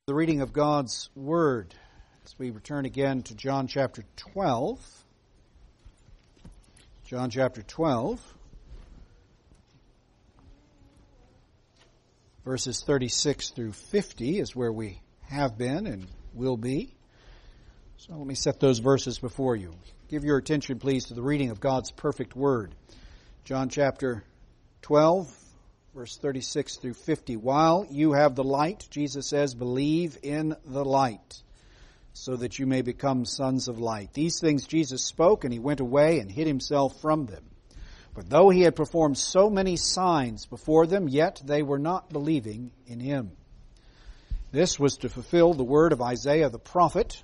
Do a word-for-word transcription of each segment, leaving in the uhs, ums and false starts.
The reading of God's Word as we return again to John chapter twelve. John chapter twelve, verses thirty-six through fifty is where we have been and will be. So let me set those verses before you. Give your attention, please, to the reading of God's perfect Word. John chapter twelve, verse thirty-six through fifty. While you have the light, Jesus says, believe in the light, so that you may become sons of light. These things Jesus spoke, and he went away and hid himself from them. But though he had performed so many signs before them, yet they were not believing in him. This was to fulfill the word of Isaiah the prophet,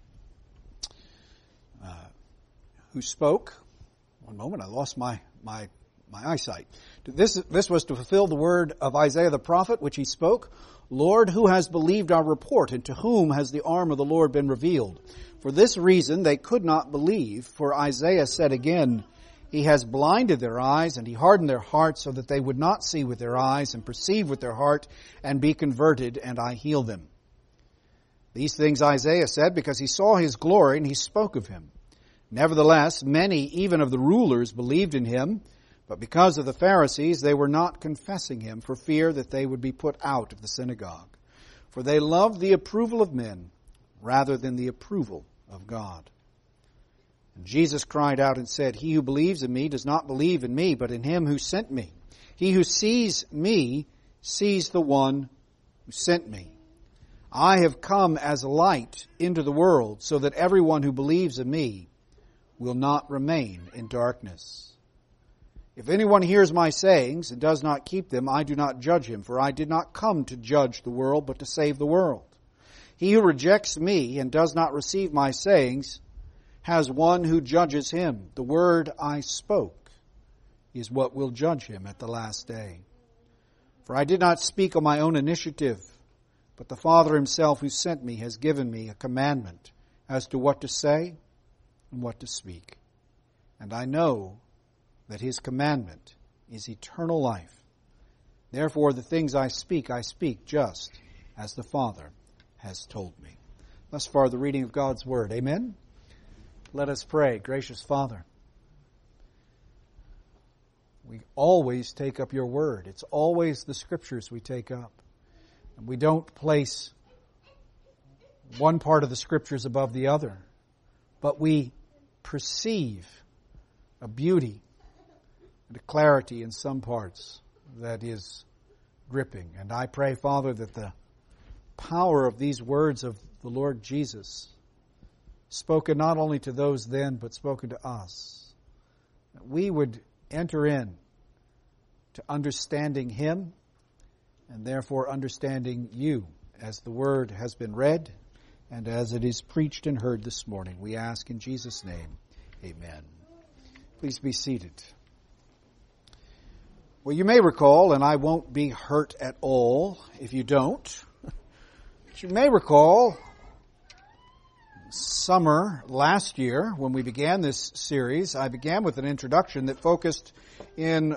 uh, who spoke. One moment, I lost my my my eyesight. This, this was to fulfill the word of Isaiah the prophet, which he spoke. Lord, who has believed our report, and to whom has the arm of the Lord been revealed? For this reason they could not believe, for Isaiah said again, He has blinded their eyes, and he hardened their hearts, so that they would not see with their eyes, and perceive with their heart, and be converted, and I heal them. These things Isaiah said, because he saw his glory, and he spoke of him. Nevertheless, many, even of the rulers, believed in him, but because of the Pharisees, they were not confessing him for fear that they would be put out of the synagogue. For they loved the approval of men rather than the approval of God. And Jesus cried out and said, He who believes in me does not believe in me, but in him who sent me. He who sees me sees the one who sent me. I have come as a light into the world, so that everyone who believes in me will not remain in darkness. If anyone hears my sayings and does not keep them, I do not judge him, for I did not come to judge the world, but to save the world. He who rejects me and does not receive my sayings has one who judges him. The word I spoke is what will judge him at the last day. For I did not speak on my own initiative, but the Father himself who sent me has given me a commandment as to what to say and what to speak. And I know that his commandment is eternal life. Therefore, the things I speak, I speak just as the Father has told me. Thus far, the reading of God's Word. Amen? Let us pray. Gracious Father, we always take up your Word. It's always the Scriptures we take up. And we don't place one part of the Scriptures above the other, but we perceive a beauty and a clarity in some parts that is gripping. And I pray, Father, that the power of these words of the Lord Jesus, spoken not only to those then, but spoken to us, that we would enter in to understanding Him, and therefore understanding you, as the Word has been read, and as it is preached and heard this morning. We ask in Jesus' name, amen. Please be seated. Well, you may recall, and I won't be hurt at all if you don't, but you may recall summer last year when we began this series, I began with an introduction that focused in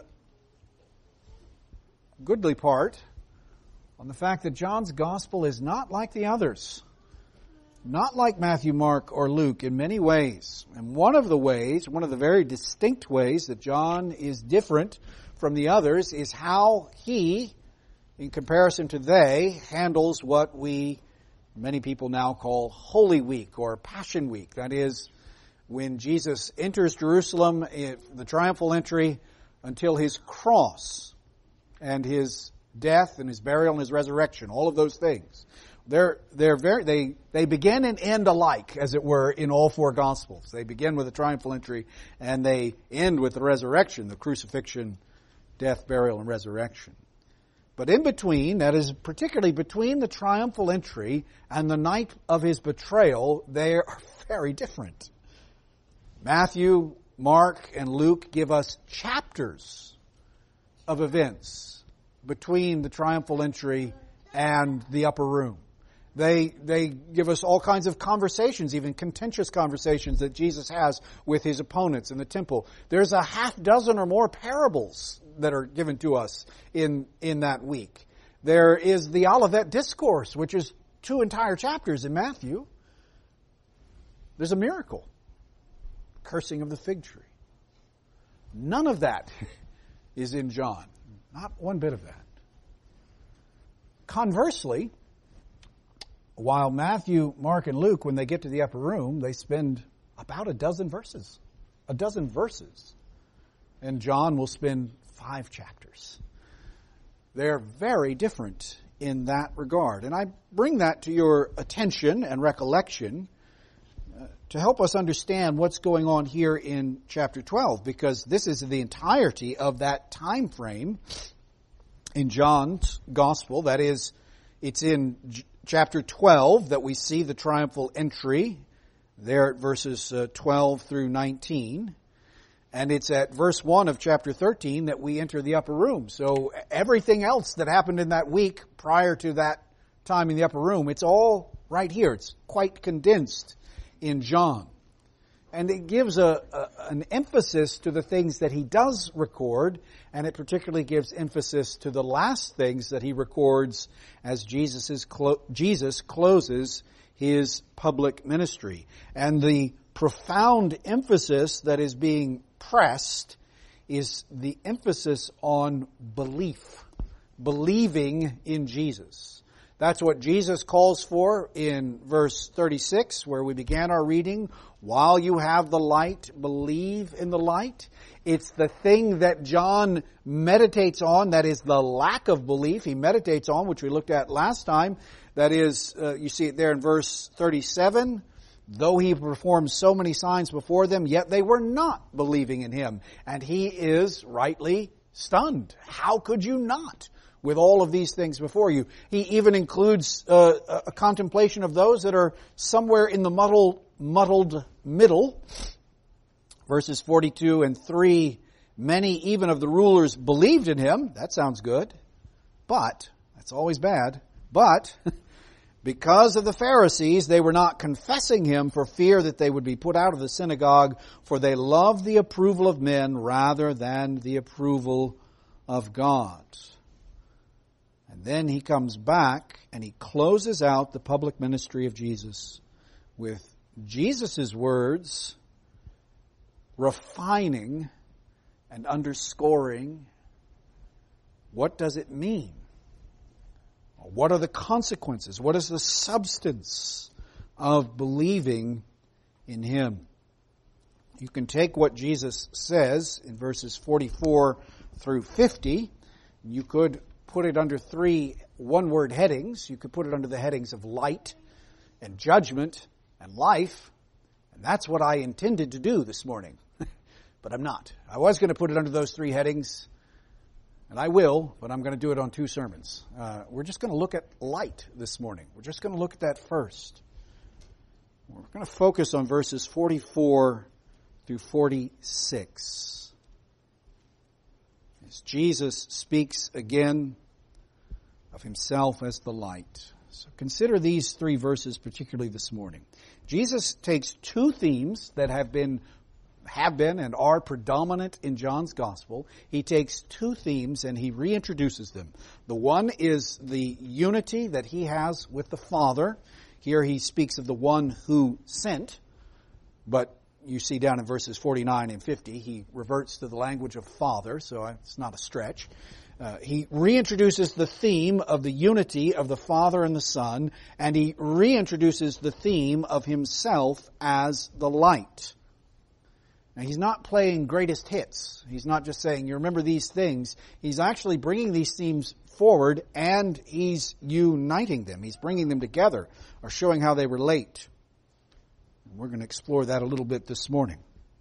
goodly part on the fact that John's gospel is not like the others, not like Matthew, Mark, or Luke in many ways. And one of the ways, one of the very distinct ways that John is different from the others is how he, in comparison to they, handles what we, many people now call Holy Week or Passion Week. That is, when Jesus enters Jerusalem, the triumphal entry, until his cross and his death and his burial and his resurrection, all of those things. They're, they're very, they, they begin and end alike, as it were, in all four Gospels. They begin with the triumphal entry and they end with the resurrection, the crucifixion, death, burial, and resurrection. But in between, that is particularly between the triumphal entry and the night of his betrayal, they are very different. Matthew, Mark, and Luke give us chapters of events between the triumphal entry and the upper room. They they give us all kinds of conversations, even contentious conversations that Jesus has with his opponents in the temple. There's a half dozen or more parables that are given to us in, in that week. There is the Olivet Discourse, which is two entire chapters in Matthew, there's a miracle. Cursing of the fig tree. None of that is in John. Not one bit of that. Conversely, while Matthew, Mark, and Luke, when they get to the upper room, they spend about a dozen verses. A dozen verses. And John will spend five chapters. They're very different in that regard. And I bring that to your attention and recollection uh, to help us understand what's going on here in chapter twelve, because this is the entirety of that time frame in John's gospel. That is, it's in J- chapter twelve that we see the triumphal entry, there at verses uh, twelve through nineteen. And it's at verse one of chapter thirteen that we enter the upper room. So everything else that happened in that week prior to that time in the upper room, it's all right here. It's quite condensed in John. And it gives a, a an emphasis to the things that he does record, and it particularly gives emphasis to the last things that he records as Jesus's clo- Jesus closes his public ministry. And the profound emphasis that is being pressed is the emphasis on belief, believing in Jesus. That's what Jesus calls for in verse thirty-six, where we began our reading. While you have the light, believe in the light. It's the thing that John meditates on, that is the lack of belief he meditates on, which we looked at last time. That is, uh, you see it there in verse thirty-seven. Though he performed so many signs before them, yet they were not believing in him. And he is rightly stunned. How could you not, with all of these things before you? He even includes uh, a contemplation of those that are somewhere in the muddled, muddled middle. Verses forty-two and three, many even of the rulers believed in him. That sounds good. But, that's always bad. But, because of the Pharisees, they were not confessing him for fear that they would be put out of the synagogue, for they loved the approval of men rather than the approval of God. And then he comes back and he closes out the public ministry of Jesus with Jesus' words refining and underscoring what does it mean? What are the consequences? What is the substance of believing in him? You can take what Jesus says in verses forty-four through fifty. You could put it under three one-word headings. You could put it under the headings of light and judgment and life. And that's what I intended to do this morning. But I'm not. I was going to put it under those three headings. And I will, but I'm going to do it on two sermons. Uh, we're just going to look at light this morning. We're just going to look at that first. We're going to focus on verses forty-four through forty-six. As Jesus speaks again of himself as the light. So consider these three verses particularly this morning. Jesus takes two themes that have been have been and are predominant in John's Gospel. He takes two themes and he reintroduces them. The one is the unity that he has with the Father. Here he speaks of the one who sent, but you see down in verses forty-nine and fifty, he reverts to the language of Father, so it's not a stretch. Uh, he reintroduces the theme of the unity of the Father and the Son, and he reintroduces the theme of himself as the light. Now, he's not playing greatest hits. He's not just saying, you remember these things. He's actually bringing these themes forward and he's uniting them. He's bringing them together or showing how they relate. And we're going to explore that a little bit this morning.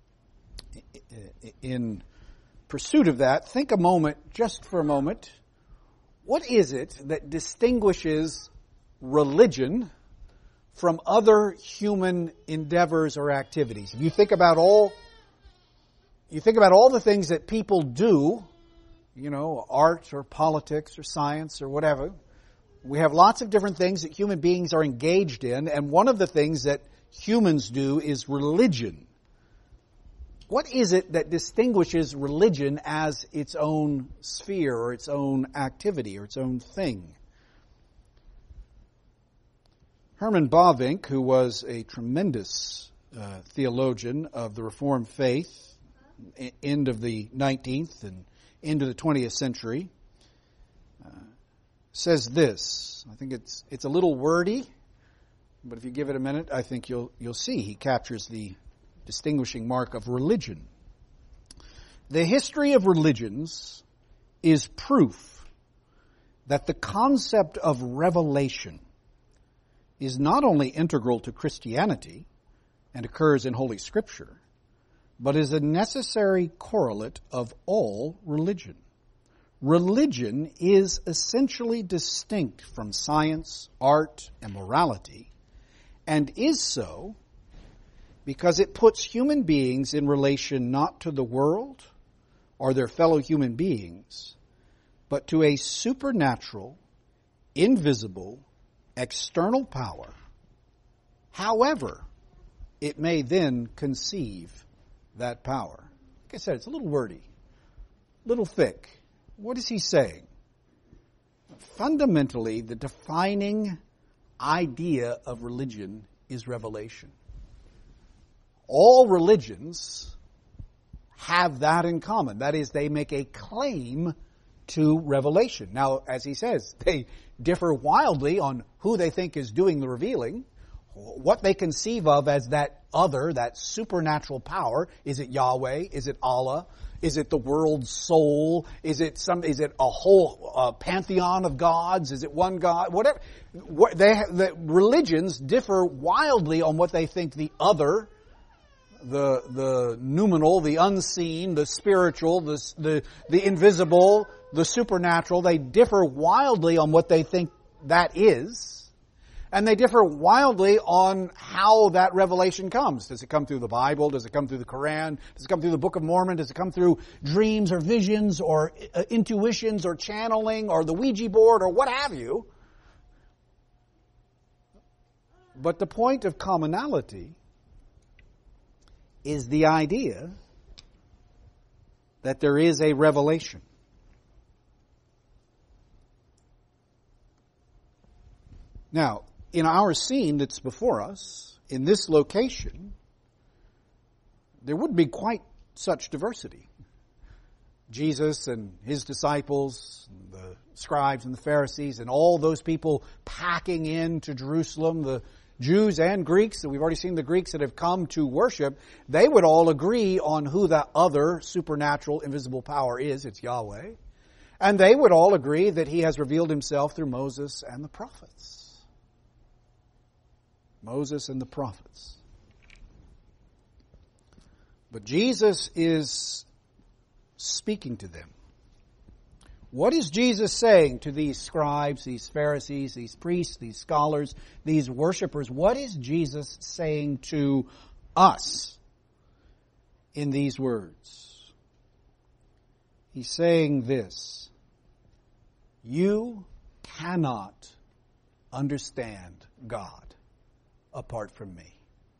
In pursuit of that, think a moment, just for a moment, what is it that distinguishes religion from other human endeavors or activities? If you think about all You think about all the things that people do, you know, art or politics or science or whatever. We have lots of different things that human beings are engaged in, and one of the things that humans do is religion. What is it that distinguishes religion as its own sphere or its own activity or its own thing? Herman Bavinck, who was a tremendous uh, theologian of the Reformed faith, end of the nineteenth and into the twentieth century, uh, says this. I think it's it's a little wordy, but if you give it a minute, I think you'll you'll see he captures the distinguishing mark of religion. The history of religions is proof that the concept of revelation is not only integral to Christianity and occurs in Holy Scripture, but is a necessary correlate of all religion. Religion is essentially distinct from science, art, and morality, and is so because it puts human beings in relation not to the world or their fellow human beings, but to a supernatural, invisible, external power, however it may then conceive that power. Like I said, it's a little wordy, a little thick. What is he saying? Fundamentally, the defining idea of religion is revelation. All religions have that in common. That is, they make a claim to revelation. Now, as he says, they differ wildly on who they think is doing the revealing, what they conceive of as that other, that supernatural power. Is it Yahweh? Is it Allah? Is it the world's soul? Is it some? Is it a whole uh, pantheon of gods? Is it one God? Whatever. What they the religions differ wildly on what they think the other, the the noumenal, the unseen, the spiritual, the the the invisible, the supernatural. They differ wildly on what they think that is. And they differ wildly on how that revelation comes. Does it come through the Bible? Does it come through the Quran? Does it come through the Book of Mormon? Does it come through dreams or visions or uh, intuitions or channeling or the Ouija board or what have you? But the point of commonality is the idea that there is a revelation. Now, in our scene that's before us, in this location, there would be quite such diversity. Jesus and his disciples, and the scribes and the Pharisees, and all those people packing into Jerusalem, the Jews and Greeks, and we've already seen the Greeks that have come to worship, they would all agree on who that other supernatural, invisible power is. It's Yahweh. And they would all agree that he has revealed himself through Moses and the prophets. Moses and the prophets. But Jesus is speaking to them. What is Jesus saying to these scribes, these Pharisees, these priests, these scholars, these worshipers? What is Jesus saying to us in these words? He's saying this: you cannot understand God apart from me.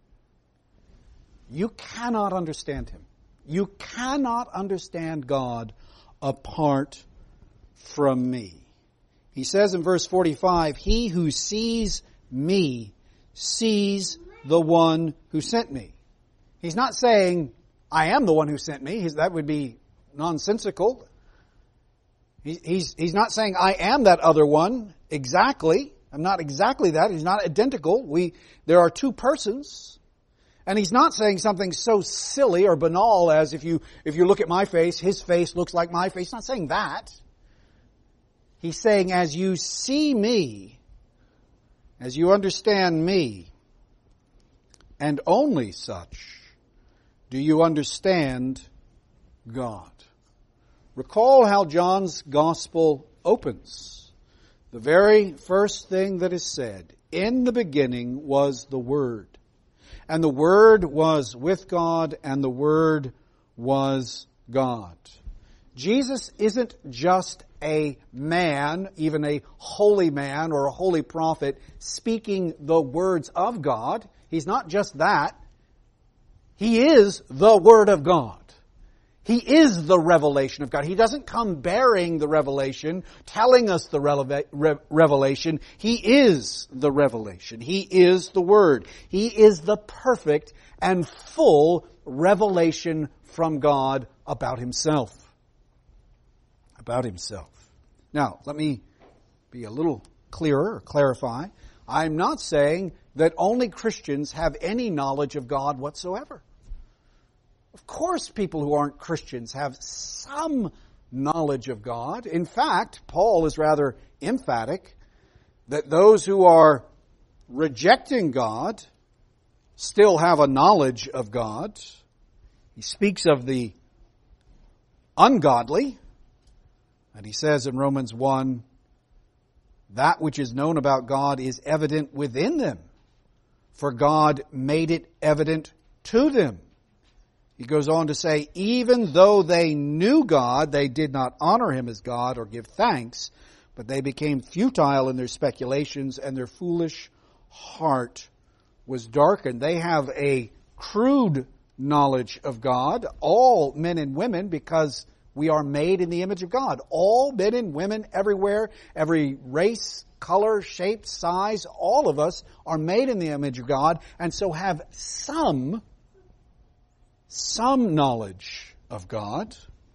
You cannot understand him. You cannot understand God apart from me. He says in verse forty-five, he who sees me sees the one who sent me. He's not saying, I am the one who sent me. He's, that would be nonsensical. He, he's, he's not saying, I am that other one exactly. I'm not exactly that. He's not identical. We, there are two persons. And he's not saying something so silly or banal as if you, if you look at my face, his face looks like my face. He's not saying that. He's saying, as you see me, as you understand me, and only such do you understand God. Recall how John's gospel opens. The very first thing that is said, in the beginning was the Word. And the Word was with God, and the Word was God. Jesus isn't just a man, even a holy man or a holy prophet, speaking the words of God. He's not just that. He is the Word of God. He is the revelation of God. He doesn't come bearing the revelation, telling us the releva- re- revelation. He is the revelation. He is the Word. He is the perfect and full revelation from God about Himself. About Himself. Now, let me be a little clearer or clarify. I'm not saying that only Christians have any knowledge of God whatsoever. Of course, people who aren't Christians have some knowledge of God. In fact, Paul is rather emphatic that those who are rejecting God still have a knowledge of God. He speaks of the ungodly, and he says in Romans one, that which is known about God is evident within them, for God made it evident to them. He goes on to say, even though they knew God, they did not honor Him as God or give thanks, but they became futile in their speculations, and their foolish heart was darkened. They have a crude knowledge of God, all men and women, because we are made in the image of God. All men and women everywhere, every race, color, shape, size, all of us are made in the image of God, and so have some Some knowledge of God.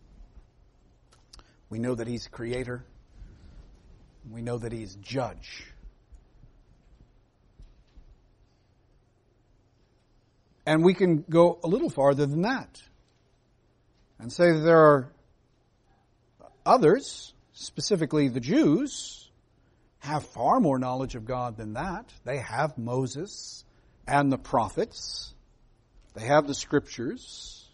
We know that He's Creator. We know that He's Judge. And we can go a little farther than that and say that there are others, specifically the Jews, have far more knowledge of God than that. They have Moses and the prophets. They have the Scriptures.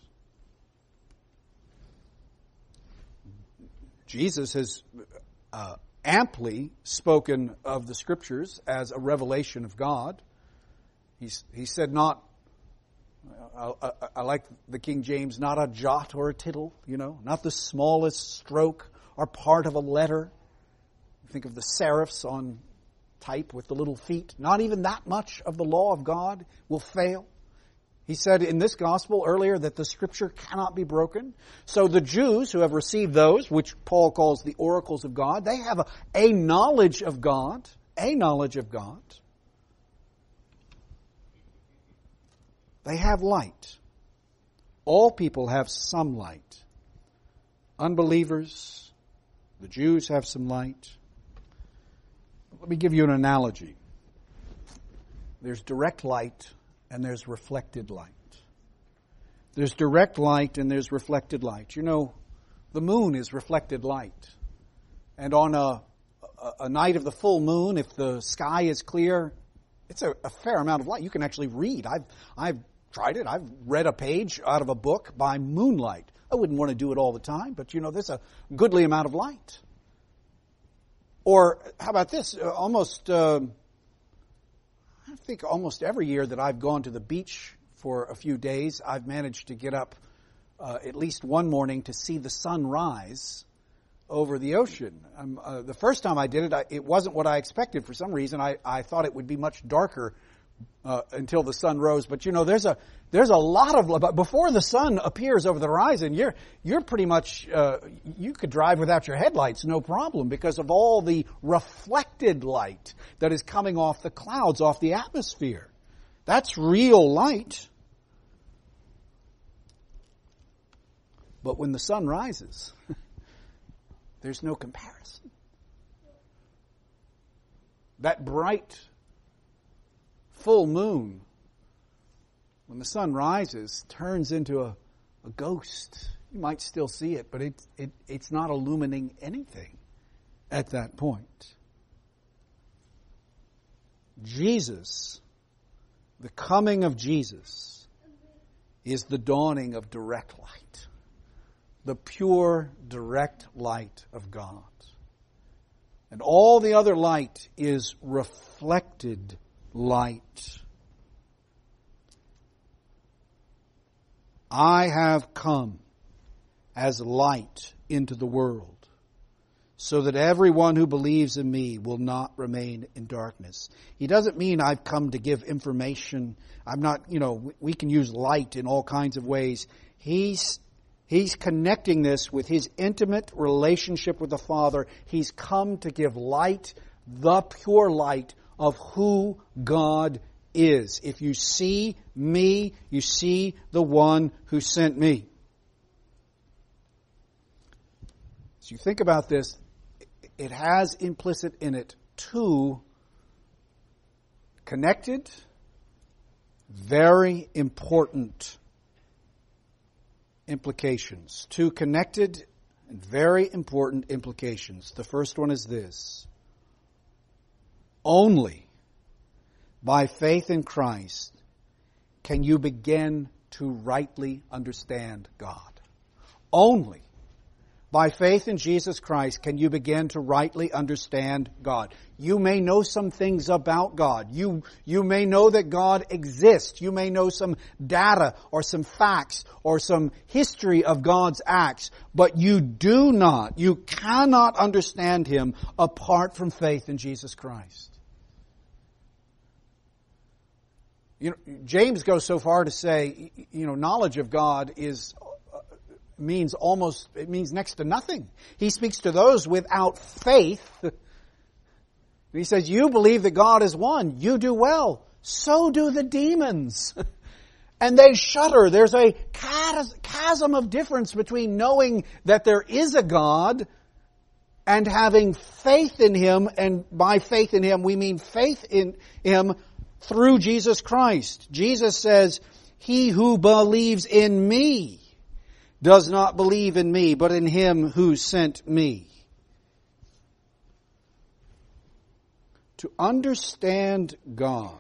Jesus has uh, amply spoken of the Scriptures as a revelation of God. He's, he said not, I, I, I like the King James, not a jot or a tittle, you know, not the smallest stroke or part of a letter. Think of the serifs on type with the little feet. Not even that much of the law of God will fail. He said in this gospel earlier that the Scripture cannot be broken. So the Jews who have received those, which Paul calls the oracles of God, they have a, a knowledge of God, a knowledge of God. They have light. All people have some light. Unbelievers, the Jews have some light. Let me give you an analogy. There's direct light and there's reflected light. There's direct light and there's reflected light. You know, the moon is reflected light. And on a, a, a night of the full moon, if the sky is clear, it's a, a fair amount of light. You can actually read. I've, I've tried it. I've read a page out of a book by moonlight. I wouldn't want to do it all the time, but you know, there's a goodly amount of light. Or how about this? Almost, uh, I think almost every year that I've gone to the beach for a few days, I've managed to get up uh, at least one morning to see the sun rise over the ocean. Um, uh, the first time I did it, I, it wasn't what I expected. For some reason, I, I thought it would be much darker uh, until the sun rose. But you know, there's a there's a lot of but before the sun appears over the horizon, you're you're pretty much uh, you could drive without your headlights, no problem, because of all the reflected light that is coming off the clouds, off the atmosphere. That's real light. But when the sun rises, there's no comparison. That bright full moon, when the sun rises, turns into a, a ghost. You might still see it, but it, it, it's not illuminating anything at that point. Jesus, the coming of Jesus, is the dawning of direct light. The pure, direct light of God. And all the other light is reflected light. I have come as light into the world, so that everyone who believes in me will not remain in darkness. He doesn't mean I've come to give information. I'm not, you know, we can use light in all kinds of ways. He's He's connecting this with his intimate relationship with the Father. He's come to give light, the pure light of who God is. If you see me, you see the one who sent me. As you think about this, it has implicit in it two connected, very important implications. Two connected and very important implications. The first one is this: only by faith in Christ can you begin to rightly understand God. Only by faith in Jesus Christ can you begin to rightly understand God. You may know some things about God. You, you may know that God exists. You may know some data or some facts or some history of God's acts. But you do not, you cannot understand Him apart from faith in Jesus Christ. You know, James goes so far to say, you know, knowledge of God is means almost, it means next to nothing. He speaks to those without faith. He says, you believe that God is one. You do well. So do the demons. And they shudder. There's a chasm of difference between knowing that there is a God and having faith in Him. And by faith in Him, we mean faith in Him through Jesus Christ. Jesus says, he who believes in me does not believe in me, but in Him who sent me. To understand God,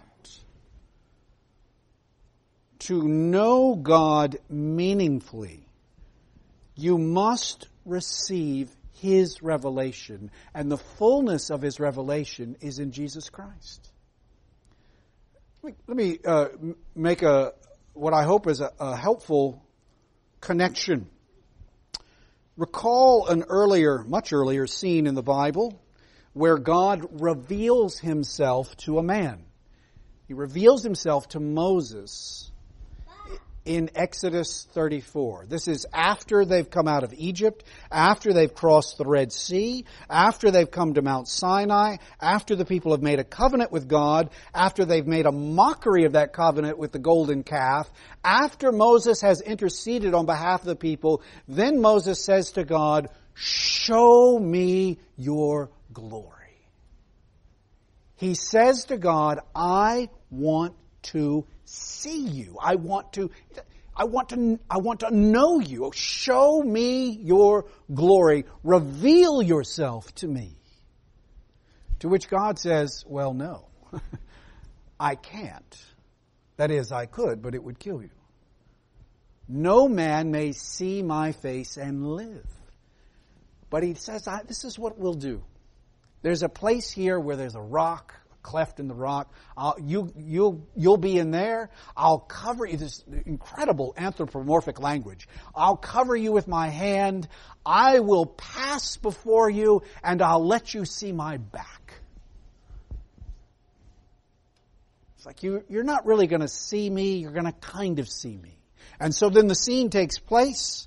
to know God meaningfully, you must receive His revelation. And the fullness of His revelation is in Jesus Christ. Let me, let me uh, make a what I hope is a, a helpful connection. Recall an earlier, much earlier scene in the Bible where God reveals Himself to a man. He reveals Himself to Moses in Exodus thirty-four. This is after they've come out of Egypt, after they've crossed the Red Sea, after they've come to Mount Sinai, after the people have made a covenant with God, after they've made a mockery of that covenant with the golden calf, after Moses has interceded on behalf of the people, then Moses says to God, show me your glory. He says to God, I want to see you. I want to, I want to, I want to know you. Show me your glory. Reveal yourself to me. To which God says, well, no, I can't. That is, I could, but it would kill you. No man may see my face and live. But He says, I, this is what we'll do. There's a place here where there's a rock, cleft in the rock. I'll, you, you'll, you'll be in there. I'll cover you. This incredible anthropomorphic language. I'll cover you with my hand. I will pass before you, and I'll let you see my back. It's like you, you're not really going to see me. You're going to kind of see me. And so then the scene takes place.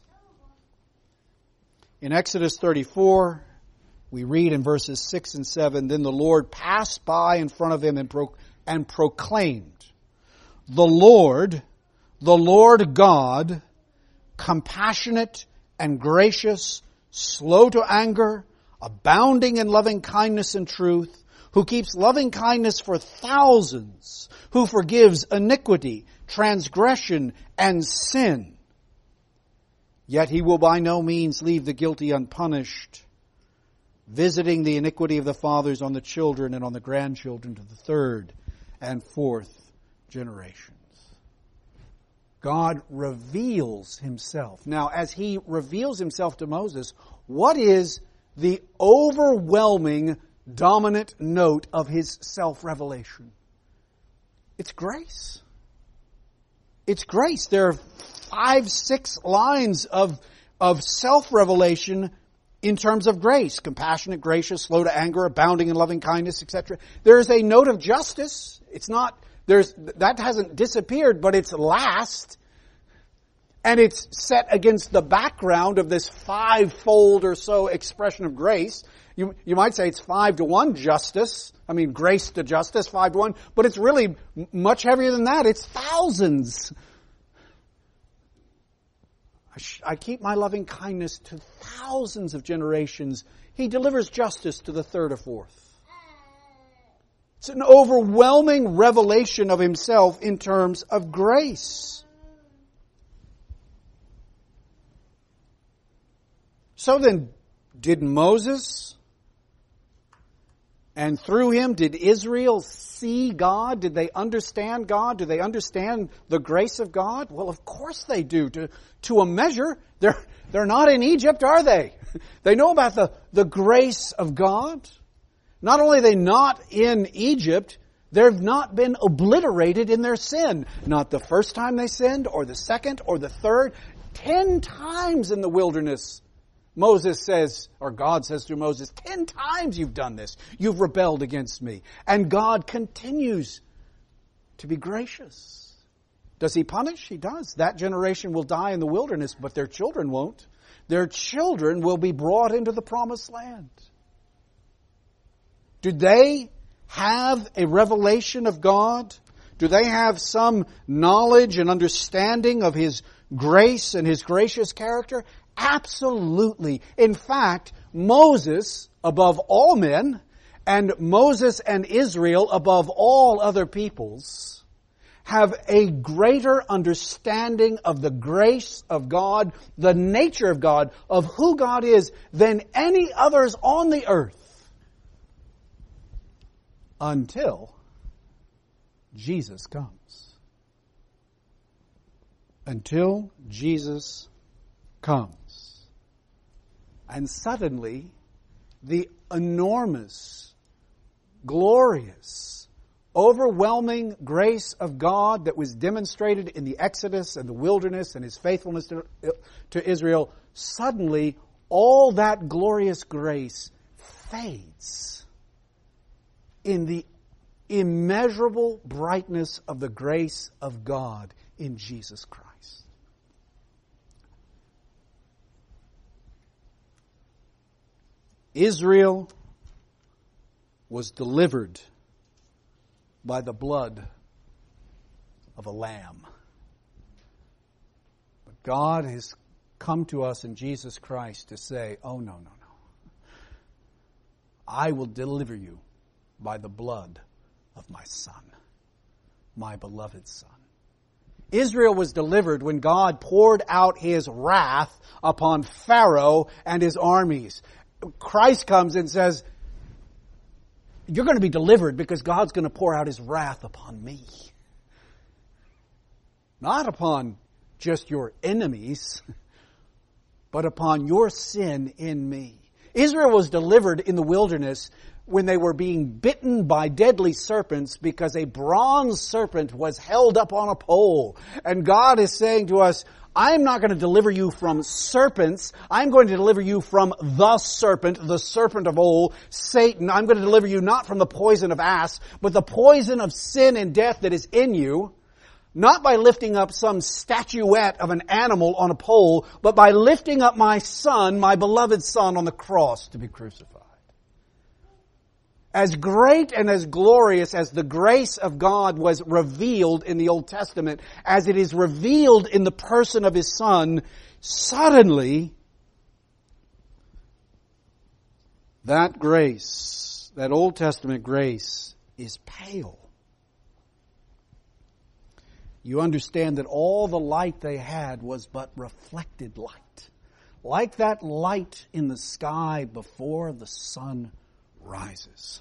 In Exodus thirty-four, we read in verses six and seven, then the Lord passed by in front of him and, pro- and proclaimed, the Lord, the Lord God, compassionate and gracious, slow to anger, abounding in loving kindness and truth, who keeps loving kindness for thousands, who forgives iniquity, transgression, and sin. Yet He will by no means leave the guilty unpunished, visiting the iniquity of the fathers on the children and on the grandchildren to the third and fourth generations. God reveals Himself. Now, as He reveals Himself to Moses, what is the overwhelming dominant note of His self-revelation? It's grace. It's grace. There are five, six lines of, of self-revelation in terms of grace. Compassionate, gracious, slow to anger, abounding in loving kindness, et cetera. There is a note of justice. It's not, there's, that hasn't disappeared, but it's last. And it's set against the background of this fivefold or so expression of grace. You, you might say it's five to one justice. I mean, grace to justice, five to one. But it's really much heavier than that. It's thousands. I, sh- I keep my loving kindness to thousands of generations. He delivers justice to the third or fourth. It's an overwhelming revelation of himself in terms of grace. So then, did Moses and through him did Israel see God? Did they understand God? Do they understand the grace of God? Well, of course they do. To, to a measure, they're, they're not in Egypt, are they? They know about the, the grace of God. Not only are they not in Egypt, they've not been obliterated in their sin. Not the first time they sinned, or the second, or the third. Ten times in the wilderness, Moses says, or God says to Moses, ten times you've done this. You've rebelled against me. And God continues to be gracious. Does he punish? He does. That generation will die in the wilderness, but their children won't. Their children will be brought into the promised land. Do they have a revelation of God? Do they have some knowledge and understanding of His grace and His gracious character? Absolutely. In fact, Moses above all men, and Moses and Israel above all other peoples, have a greater understanding of the grace of God, the nature of God, of who God is, than any others on the earth. Until Jesus comes. Until Jesus comes. And suddenly, the enormous, glorious, overwhelming grace of God that was demonstrated in the Exodus and the wilderness and His faithfulness to, to Israel, suddenly all that glorious grace fades in the immeasurable brightness of the grace of God in Jesus Christ. Israel was delivered by the blood of a lamb. But God has come to us in Jesus Christ to say, oh, no, no, no. I will deliver you by the blood of my Son, my beloved Son. Israel was delivered when God poured out His wrath upon Pharaoh and his armies. Christ comes and says, you're going to be delivered because God's going to pour out His wrath upon me. Not upon just your enemies, but upon your sin in me. Israel was delivered in the wilderness when they were being bitten by deadly serpents because a bronze serpent was held up on a pole. And God is saying to us, I'm not going to deliver you from serpents. I'm going to deliver you from the serpent, the serpent of old, Satan. I'm going to deliver you not from the poison of asps, but the poison of sin and death that is in you. Not by lifting up some statuette of an animal on a pole, but by lifting up my Son, my beloved Son, on the cross to be crucified. As great and as glorious as the grace of God was revealed in the Old Testament, as it is revealed in the person of His Son, suddenly that grace, that Old Testament grace, is pale. You understand that all the light they had was but reflected light. Like that light in the sky before the sun rises.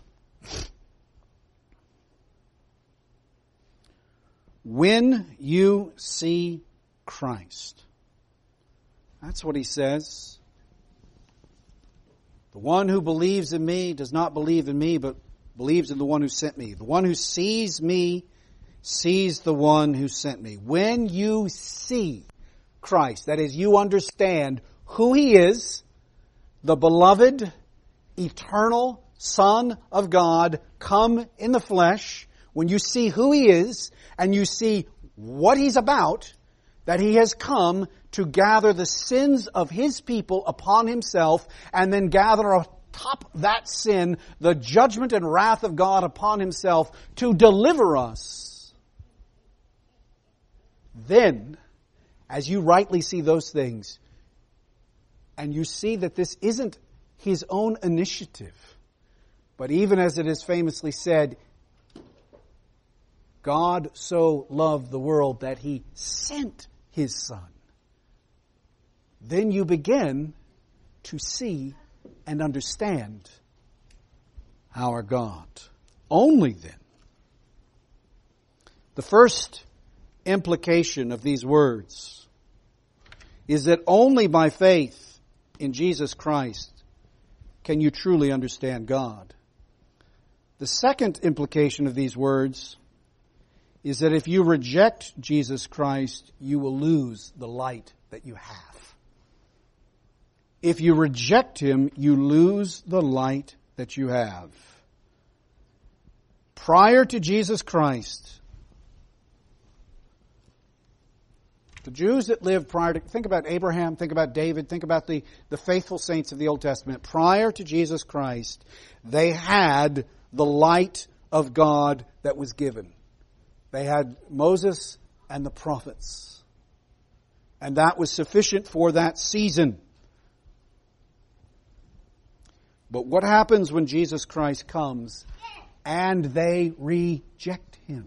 When you see Christ, that's what he says. The one who believes in me does not believe in me, but believes in the one who sent me. The one who sees me sees the one who sent me. When you see Christ, that is, you understand who He is, the beloved, eternal Son of God come in the flesh, when you see who He is and you see what He's about, that He has come to gather the sins of His people upon Himself and then gather atop that sin the judgment and wrath of God upon Himself to deliver us. Then, as you rightly see those things, and you see that this isn't His own initiative, but even as it is famously said, God so loved the world that He sent His Son. Then you begin to see and understand our God. Only then. The first implication of these words is that only by faith in Jesus Christ can you truly understand God. The second implication of these words is that if you reject Jesus Christ, you will lose the light that you have. If you reject Him, you lose the light that you have. Prior to Jesus Christ, the Jews that lived prior to, think about Abraham, think about David, think about the, the faithful saints of the Old Testament. Prior to Jesus Christ, they had the light of God that was given. They had Moses and the prophets. And that was sufficient for that season. But what happens when Jesus Christ comes and they reject Him?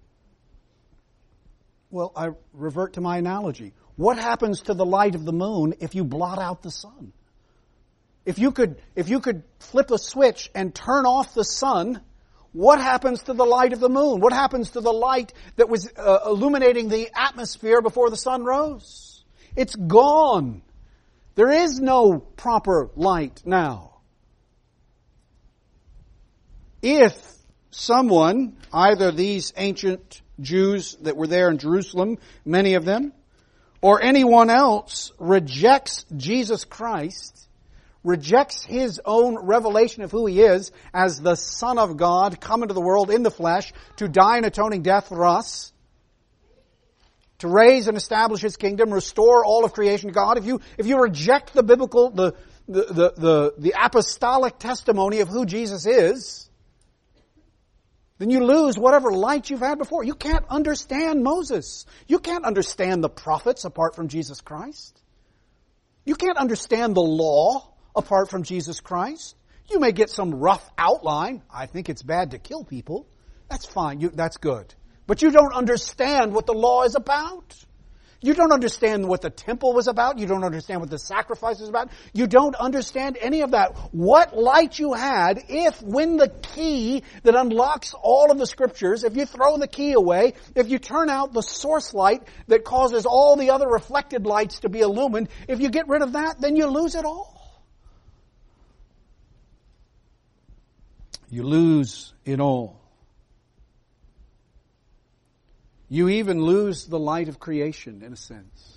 Well, I revert to my analogy. What happens to the light of the moon if you blot out the sun? If you could, if you could flip a switch and turn off the sun, what happens to the light of the moon? What happens to the light that was uh, illuminating the atmosphere before the sun rose? It's gone. There is no proper light now. If someone, either these ancient Jews that were there in Jerusalem, many of them, or anyone else rejects Jesus Christ, rejects His own revelation of who He is as the Son of God come into the world in the flesh to die an atoning death for us, to raise and establish His kingdom, restore all of creation to God. If you, if you reject the biblical, the, the, the, the, the apostolic testimony of who Jesus is, then you lose whatever light you've had before. You can't understand Moses. You can't understand the prophets apart from Jesus Christ. You can't understand the law apart from Jesus Christ. You may get some rough outline. I think it's bad to kill people. That's fine. You, that's good. But you don't understand what the law is about. You don't understand what the temple was about. You don't understand what the sacrifice was about. You don't understand any of that. What light you had if, when the key that unlocks all of the Scriptures, if you throw the key away, if you turn out the source light that causes all the other reflected lights to be illumined, if you get rid of that, then you lose it all. You lose it all. You even lose the light of creation, in a sense.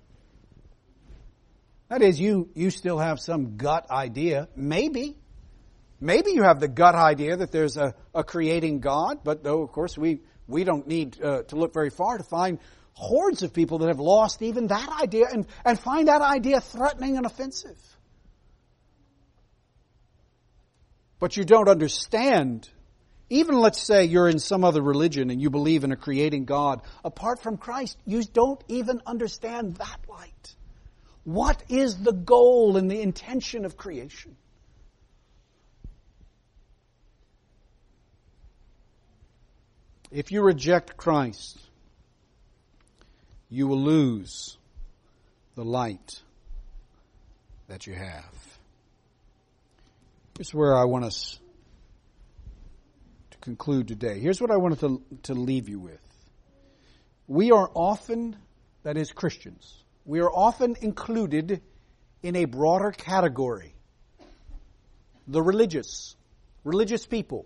That is, you, you still have some gut idea. Maybe. Maybe you have the gut idea that there's a, a creating God, but though, of course, we, we don't need uh, to look very far to find hordes of people that have lost even that idea and, and find that idea threatening and offensive. But you don't understand. Even let's say you're in some other religion and you believe in a creating God. Apart from Christ, you don't even understand that light. What is the goal and the intention of creation? If you reject Christ, you will lose the light that you have. Here's where I want us conclude today. Here's what I wanted to, to leave you with. We are often, that is Christians, we are often included in a broader category. The religious, religious people.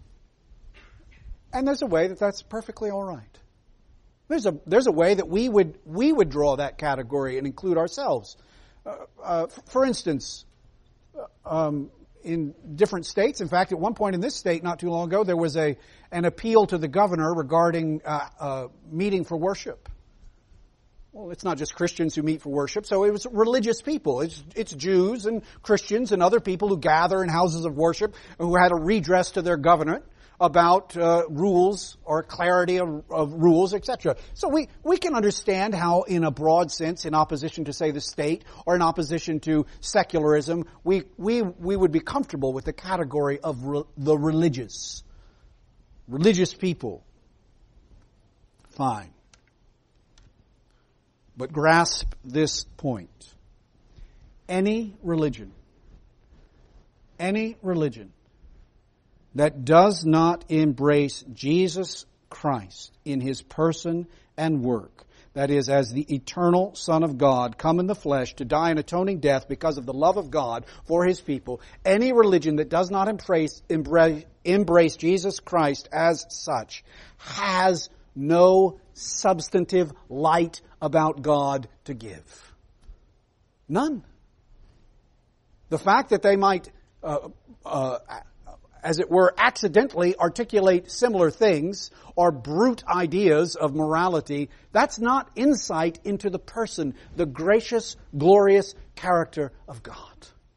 And there's a way that that's perfectly all right. There's a, there's a way that we would, we would draw that category and include ourselves. Uh, uh, for instance, um, in different states. In fact, at one point in this state, not too long ago, there was a an appeal to the governor regarding uh, uh, meeting for worship. Well, it's not just Christians who meet for worship, so it was religious people. It's, it's Jews and Christians and other people who gather in houses of worship who had a redress to their government about uh, rules or clarity of, of rules, et cetera. So we, we can understand how, in a broad sense, in opposition to, say, the state or in opposition to secularism, we, we, we would be comfortable with the category of re, the religious. Religious people. Fine. But grasp this point. Any religion, any religion that does not embrace Jesus Christ in His person and work, that is, as the eternal Son of God, come in the flesh to die an atoning death because of the love of God for His people, any religion that does not embrace, embrace, embrace Jesus Christ as such has no substantive light about God to give. None. The fact that they might, uh, uh, as it were, accidentally articulate similar things or brute ideas of morality, that's not insight into the person, the gracious, glorious character of God.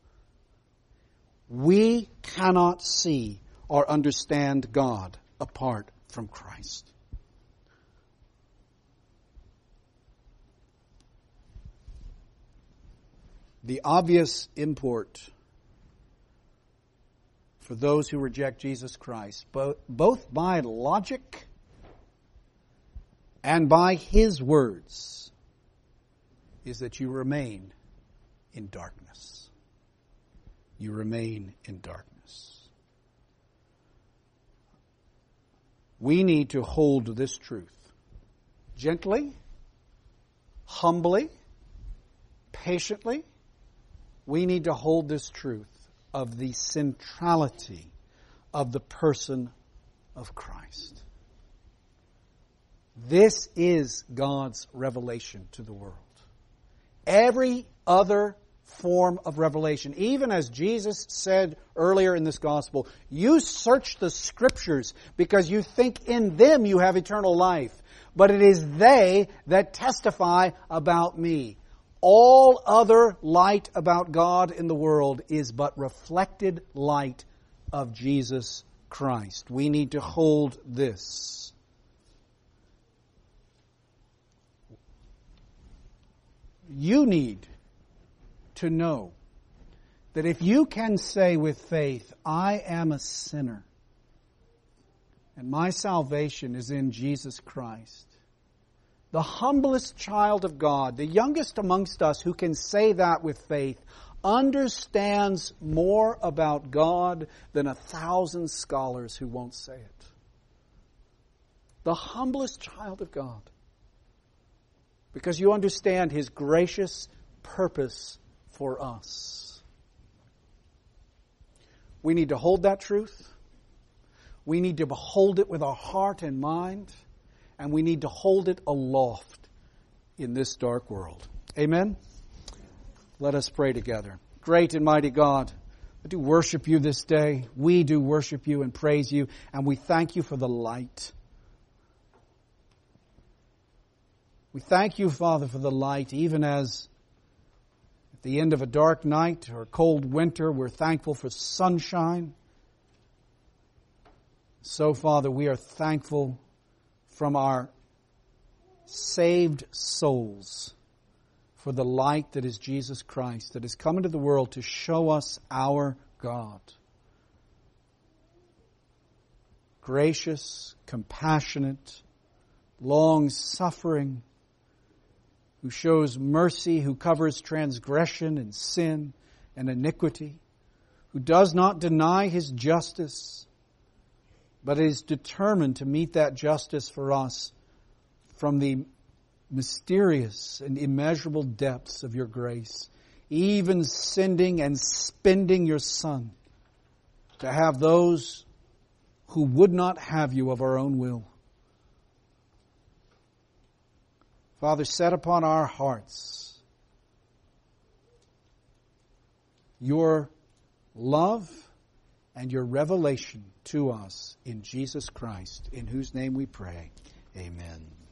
We cannot see or understand God apart from Christ. The obvious import for those who reject Jesus Christ, both, both by logic and by His words, is that you remain in darkness. You remain in darkness. We need to hold this truth gently, humbly, patiently. We need to hold this truth of the centrality of the person of Christ. This is God's revelation to the world. Every other form of revelation, even as Jesus said earlier in this gospel, you search the Scriptures because you think in them you have eternal life, but it is they that testify about me. All other light about God in the world is but reflected light of Jesus Christ. We need to hold this. You need to know that if you can say with faith, I am a sinner, and my salvation is in Jesus Christ, the humblest child of God, the youngest amongst us who can say that with faith, understands more about God than a thousand scholars who won't say it. The humblest child of God. Because you understand His gracious purpose for us. We need to hold that truth. We need to behold it with our heart and mind. And we need to hold it aloft in this dark world. Amen? Let us pray together. Great and mighty God, I do worship You this day. We do worship You and praise You. And we thank You for the light. We thank You, Father, for the light, even as at the end of a dark night or a cold winter, we're thankful for sunshine. So, Father, we are thankful from our saved souls for the light that is Jesus Christ, that has come into the world to show us our God. Gracious, compassionate, long-suffering, who shows mercy, who covers transgression and sin and iniquity, who does not deny His justice, but is determined to meet that justice for us from the mysterious and immeasurable depths of Your grace, even sending and spending Your Son to have those who would not have You of our own will. Father, set upon our hearts Your love and Your revelation to us in Jesus Christ, in whose name we pray. Amen.